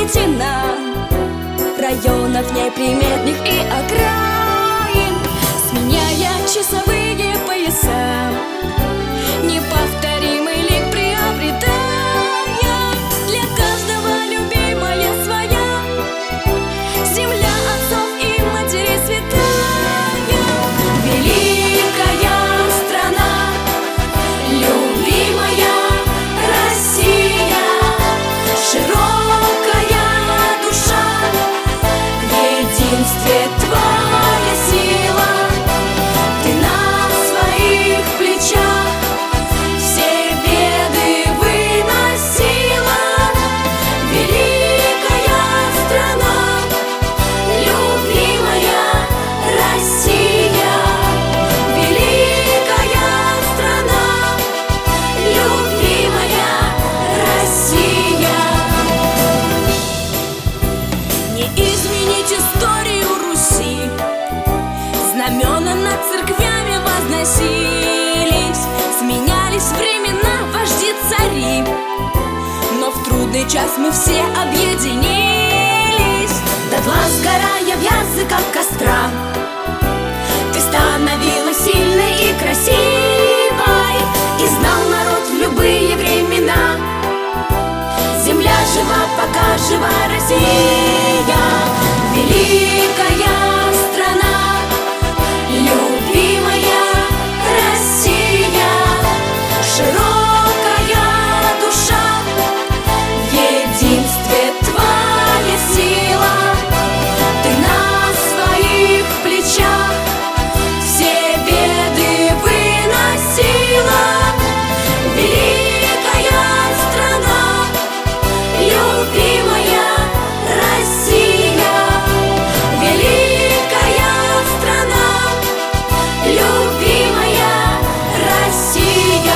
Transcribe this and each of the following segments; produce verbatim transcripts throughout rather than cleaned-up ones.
переплетена районов неприметных и окраин, сменяя часовые пояса, неповторимый лик приобретая для каждого любимая своя земля отцов и матерей святая. Великая страна, любимая Россия, широкая душа, в единстве твоя сила. Ты на своих плечах все беды выносила. Великая страна, любимая Россия, великая страна, любимая Россия. Не изменить историю Руси, знамена над церквями возносились, сменялись времена, вожди, цари, но в трудный час мы все объединились. Дотла сгорая в языках костра, ты становилась сильной и красивой, и знал народ в любые времена: земля жива, пока жива Россия. Великая страна, любимая Россия, широкая душа, в единстве твоя сила. Ты на своих плечах все беды выносила. Великая страна, любимая Россия, великая страна, любимая Россия.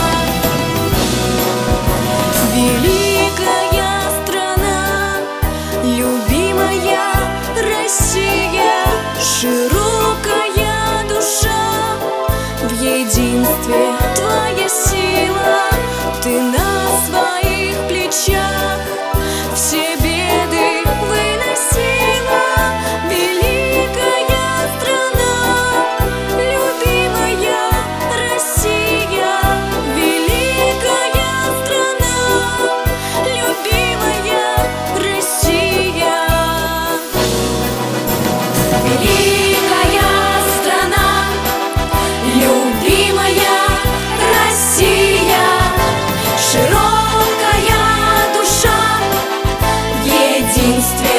Великая страна, любимая Россия, широкая душа, в единстве твоя сила. Ты на своих плечах все беды выносила. Великая страна, любимая Россия, великая страна, любимая Россия. Великая страна, любимая Россия, широкая душа, в единстве